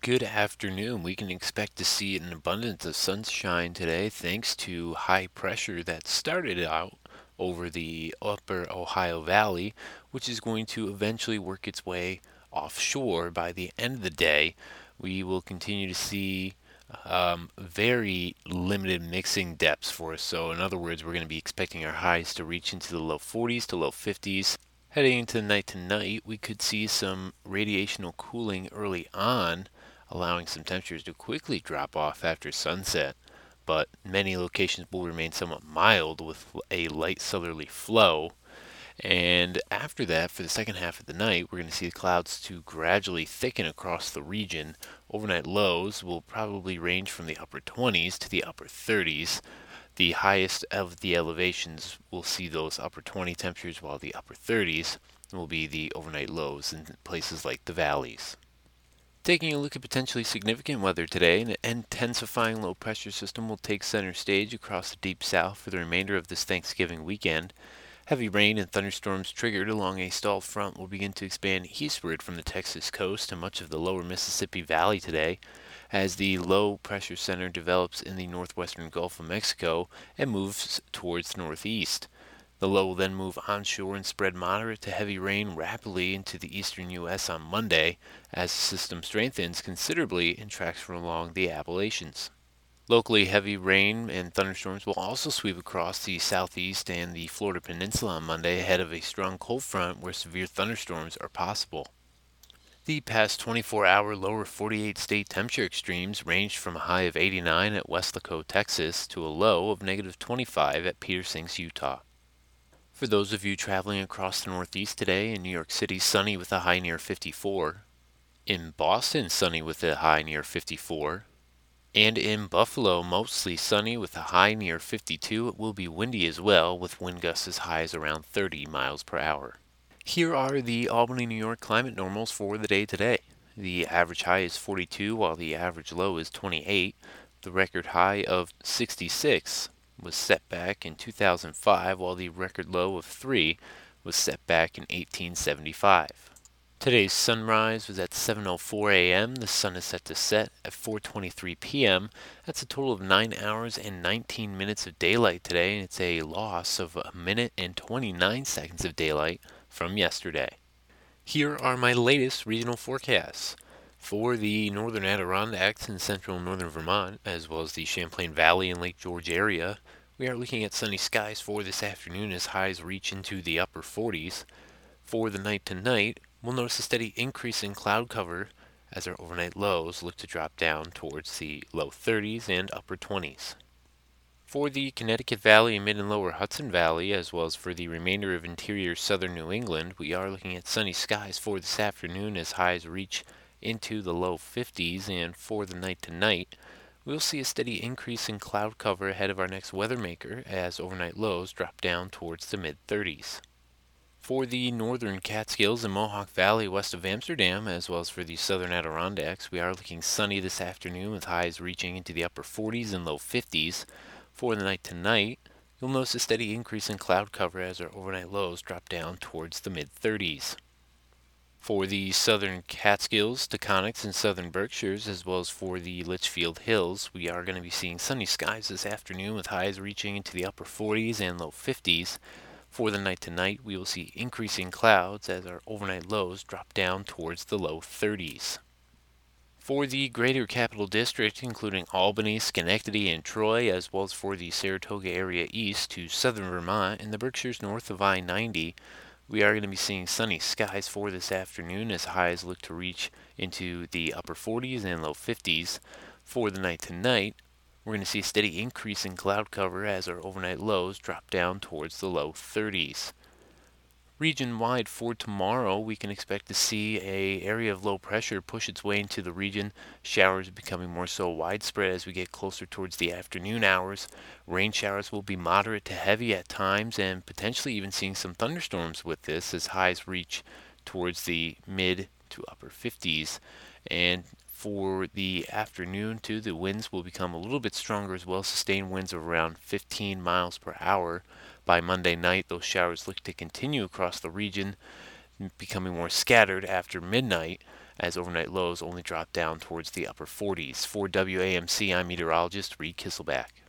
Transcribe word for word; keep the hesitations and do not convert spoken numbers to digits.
Good afternoon. We can expect to see an abundance of sunshine today thanks to high pressure that started out over the upper Ohio Valley, which is going to eventually work its way offshore by the end of the day. We will continue to see um, very limited mixing depths for us. So, in other words, we're going to be expecting our highs to reach into the low forties to low fifties. Heading into the night tonight, we could see some radiational cooling early on, allowing some temperatures to quickly drop off after sunset. But many locations will remain somewhat mild with a light southerly flow. And after that, for the second half of the night, we're going to see the clouds to gradually thicken across the region. Overnight lows will probably range from the upper twenties to the upper thirties. The highest of the elevations will see those upper twenty temperatures, while the upper thirties will be the overnight lows in places like the valleys. Taking a look at potentially significant weather today, an intensifying low pressure system will take center stage across the deep south for the remainder of this Thanksgiving weekend. Heavy rain and thunderstorms triggered along a stalled front will begin to expand eastward from the Texas coast to much of the lower Mississippi Valley today, as the low pressure center develops in the northwestern Gulf of Mexico and moves towards the northeast. The low will then move onshore and spread moderate to heavy rain rapidly into the eastern U S on Monday as the system strengthens considerably and tracks along the Appalachians. Locally, heavy rain and thunderstorms will also sweep across the southeast and the Florida Peninsula on Monday ahead of a strong cold front where severe thunderstorms are possible. The past twenty-four hour lower forty-eight state temperature extremes ranged from a high of eighty-nine at Weslaco, Texas, to a low of negative twenty-five at Petersings, Utah. For those of you traveling across the Northeast today, in New York City, sunny with a high near fifty-four. In Boston, sunny with a high near fifty-four. And in Buffalo, mostly sunny with a high near fifty-two. It will be windy as well, with wind gusts as high as around thirty miles per hour. Here are the Albany, New York climate normals for the day today. The average high is forty-two, while the average low is twenty-eight. The record high of sixty-six was set back in two thousand five, while the record low of three was set back in eighteen seventy-five. Today's sunrise was at seven oh four a m. The sun is set to set at four twenty-three p m. That's a total of nine hours and nineteen minutes of daylight today, and it's a loss of a minute and twenty-nine seconds of daylight from yesterday. Here are my latest regional forecasts. For the northern Adirondacks and central northern Vermont, as well as the Champlain Valley and Lake George area, we are looking at sunny skies for this afternoon as highs reach into the upper forties. For the night tonight, we'll notice a steady increase in cloud cover as our overnight lows look to drop down towards the low thirties and upper twenties. For the Connecticut Valley and mid and lower Hudson Valley, as well as for the remainder of interior southern New England, we are looking at sunny skies for this afternoon as highs reach into the low fifties, and for the night tonight, we'll see a steady increase in cloud cover ahead of our next weather maker as overnight lows drop down towards the mid thirties. For the northern Catskills and Mohawk Valley west of Amsterdam, as well as for the southern Adirondacks, we are looking sunny this afternoon with highs reaching into the upper forties and low fifties. For the night tonight, you'll notice a steady increase in cloud cover as our overnight lows drop down towards the mid thirties. For the southern Catskills, Taconics, and southern Berkshires, as well as for the Litchfield Hills, we are going to be seeing sunny skies this afternoon with highs reaching into the upper forties and low fifties. For the night tonight, we will see increasing clouds as our overnight lows drop down towards the low thirties. For the greater capital district, including Albany, Schenectady, and Troy, as well as for the Saratoga area east to southern Vermont and the Berkshires north of I ninety, we are going to be seeing sunny skies for this afternoon as highs look to reach into the upper forties and low fifties. For the night tonight, we're going to see a steady increase in cloud cover as our overnight lows drop down towards the low thirties. Region-wide for tomorrow, we can expect to see a area of low pressure push its way into the region, showers becoming more so widespread as we get closer towards the afternoon hours. Rain showers will be moderate to heavy at times, and potentially even seeing some thunderstorms with this as highs reach towards the mid to upper fifties. And for the afternoon too, the winds will become a little bit stronger as well, sustained winds of around fifteen miles per hour. By Monday night, those showers look to continue across the region, becoming more scattered after midnight as overnight lows only drop down towards the upper forties. For W A M C, I'm meteorologist Reed Kisselback.